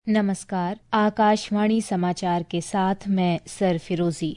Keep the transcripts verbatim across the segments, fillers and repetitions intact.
नमस्कार। आकाशवाणी समाचार के साथ मैं सर फिरोजी।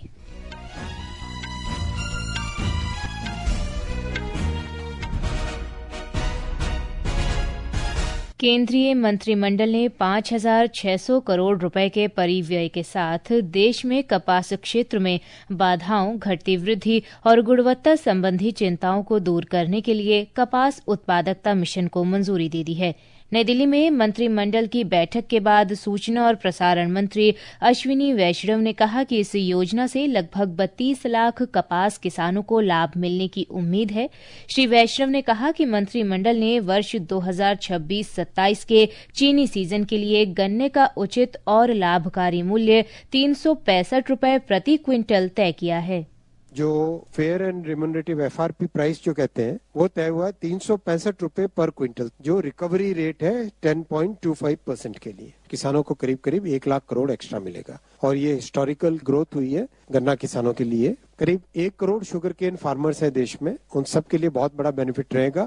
केंद्रीय मंत्रिमंडल ने पाँच हजार छह सौ करोड़ रुपए के परिव्यय के साथ देश में कपास क्षेत्र में बाधाओं, घटती वृद्धि और गुणवत्ता संबंधी चिंताओं को दूर करने के लिए कपास उत्पादकता मिशन को मंजूरी दे दी है। नई दिल्ली में मंत्रिमंडल की बैठक के बाद सूचना और प्रसारण मंत्री अश्विनी वैष्णव ने कहा कि इस योजना से लगभग बत्तीस लाख कपास किसानों को लाभ मिलने की उम्मीद है। श्री वैष्णव ने कहा कि मंत्रिमंडल ने वर्ष दो हजार छब्बीस सत्ताईस के चीनी सीजन के लिए गन्ने का उचित और लाभकारी मूल्य तीन सौ पैंसठ रुपये प्रति क्विंटल तय किया है। जो fair and remunerative F R P price जो कहते हैं वो तय हुआ है तीन सौ पैंसठ रुपए पर क्विंटल, जो रिकवरी रेट है दस पॉइंट दो पाँच परसेंट के लिए किसानों को करीब करीब एक लाख करोड़ एक्स्ट्रा मिलेगा। और ये हिस्टोरिकल ग्रोथ हुई है गन्ना किसानों के लिए। करीब एक करोड़ शुगर केन फार्मर्स है देश में, उन सब के लिए बहुत बड़ा बेनिफिट रहेगा।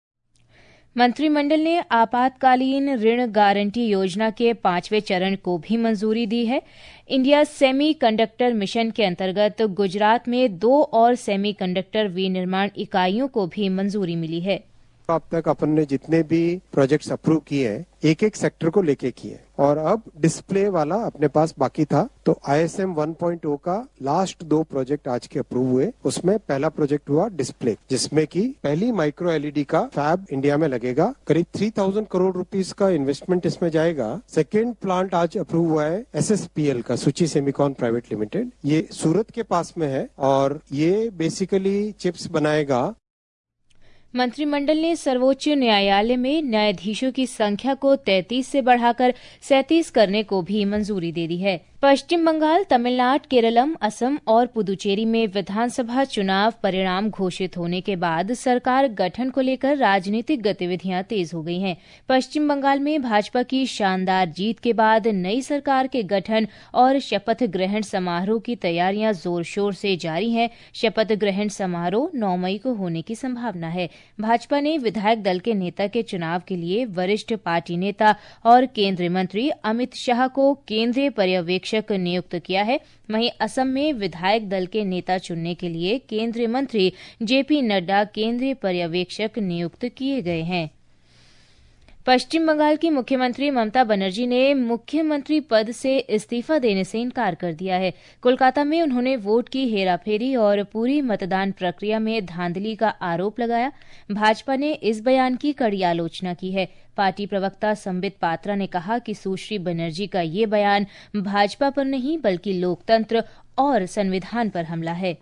मंत्रिमंडल ने आपातकालीन ऋण गारंटी योजना के पांचवें चरण को भी मंजूरी दी है। इंडिया सेमी कंडक्टर मिशन के अंतर्गत गुजरात में दो और सेमी कंडक्टर विनिर्माण इकाइयों को भी मंजूरी मिली है। अब तक अपन ने जितने भी प्रोजेक्ट्स अप्रूव किए हैं एक एक सेक्टर को लेके किए और अब डिस्प्ले वाला अपने पास बाकी था, तो I S M one point zero का लास्ट दो प्रोजेक्ट आज के अप्रूव हुए। उसमें पहला प्रोजेक्ट हुआ डिस्प्ले, जिसमें कि पहली माइक्रो एलईडी का फैब इंडिया में लगेगा। करीब तीन हज़ार करोड़ रुपीस का इन्वेस्टमेंट इसमें जाएगा। सेकेंड प्लांट आज अप्रूव हुआ है एस एस पी एल का, सुची सेमिकॉन प्राइवेट लिमिटेड, ये सूरत के पास में है और ये बेसिकली चिप्स बनाएगा। मंत्रिमंडल ने सर्वोच्च न्यायालय में न्यायाधीशों की संख्या को तैंतीस से बढ़ाकर सैंतीस करने को भी मंजूरी दे दी है। पश्चिम बंगाल, तमिलनाडु, केरलम, असम और पुदुचेरी में विधानसभा चुनाव परिणाम घोषित होने के बाद सरकार गठन को लेकर राजनीतिक गतिविधियां तेज हो गई हैं। पश्चिम बंगाल में भाजपा की शानदार जीत के बाद नई सरकार के गठन और शपथ ग्रहण समारोह की तैयारियां जोर शोर से जारी हैं। शपथ ग्रहण समारोह नौ मई को होने की संभावना है। भाजपा ने विधायक दल के नेता के चुनाव के लिए वरिष्ठ पार्टी नेता और केंद्रीय मंत्री अमित शाह को केंद्रीय पर्यवेक्षक नियुक्त किया है। वहीं असम में विधायक दल के नेता चुनने के लिए केंद्रीय मंत्री जेपी नड्डा केंद्रीय पर्यवेक्षक नियुक्त किए गए हैं। पश्चिम बंगाल की मुख्यमंत्री ममता बनर्जी ने मुख्यमंत्री पद से इस्तीफा देने से इनकार कर दिया है। कोलकाता में उन्होंने वोट की हेराफेरी और पूरी मतदान प्रक्रिया में धांधली का आरोप लगाया। भाजपा ने इस बयान की कड़ी आलोचना की है। पार्टी प्रवक्ता संबित पात्रा ने कहा कि सुश्री बनर्जी का ये बयान भाजपा पर नहीं बल्कि लोकतंत्र और संविधान पर हमला है।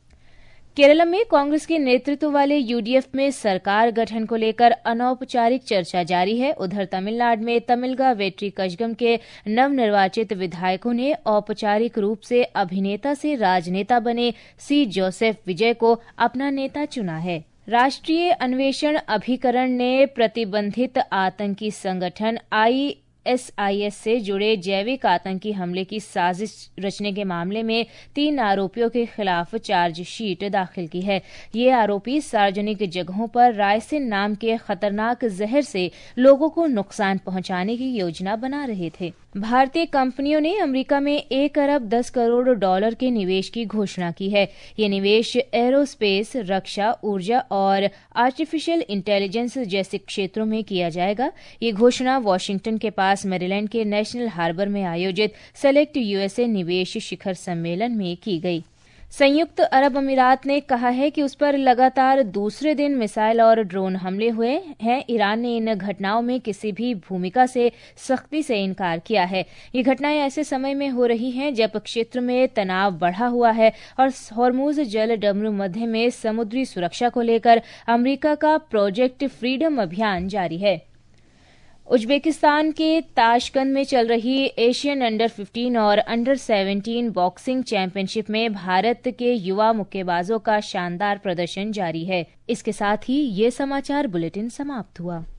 केरल में कांग्रेस के नेतृत्व वाले यूडीएफ में सरकार गठन को लेकर अनौपचारिक चर्चा जारी है। उधर तमिलनाडु में तमिलगा वेट्री कजगम के नवनिर्वाचित विधायकों ने औपचारिक रूप से अभिनेता से राजनेता बने सी जोसेफ विजय को अपना नेता चुना है। राष्ट्रीय अन्वेषण अभिकरण ने प्रतिबंधित आतंकी संगठन आई एस आई एस से जुड़े जैविक आतंकी हमले की साजिश रचने के मामले में तीन आरोपियों के खिलाफ चार्जशीट दाखिल की है। ये आरोपी सार्वजनिक जगहों पर रायसिन नाम के खतरनाक जहर से लोगों को नुकसान पहुंचाने की योजना बना रहे थे। भारतीय कंपनियों ने अमेरिका में एक अरब दस करोड़ डॉलर के निवेश की घोषणा की है। ये निवेश एरोस्पेस, रक्षा, ऊर्जा और आर्टिफिशियल इंटेलिजेंस जैसे क्षेत्रों में किया जाएगा। ये घोषणा वॉशिंगटन के पास मैरीलैंड के नेशनल हार्बर में आयोजित सेलेक्ट यूएसए निवेश शिखर सम्मेलन में की गई। संयुक्त अरब अमीरात ने कहा है कि उस पर लगातार दूसरे दिन मिसाइल और ड्रोन हमले हुए हैं। ईरान ने इन घटनाओं में किसी भी भूमिका से सख्ती से इनकार किया है। ये घटनाएं ऐसे समय में हो रही हैं जब क्षेत्र में तनाव बढ़ा हुआ है और हॉर्मुज जल डमरू मध्य में समुद्री सुरक्षा को लेकर अमेरिका का प्रोजेक्ट फ्रीडम अभियान जारी है। उज्बेकिस्तान के ताशकंद में चल रही एशियन अंडर पंद्रह और अंडर सत्रह बॉक्सिंग चैंपियनशिप में भारत के युवा मुक्केबाजों का शानदार प्रदर्शन जारी है। इसके साथ ही ये समाचार बुलेटिन समाप्त हुआ।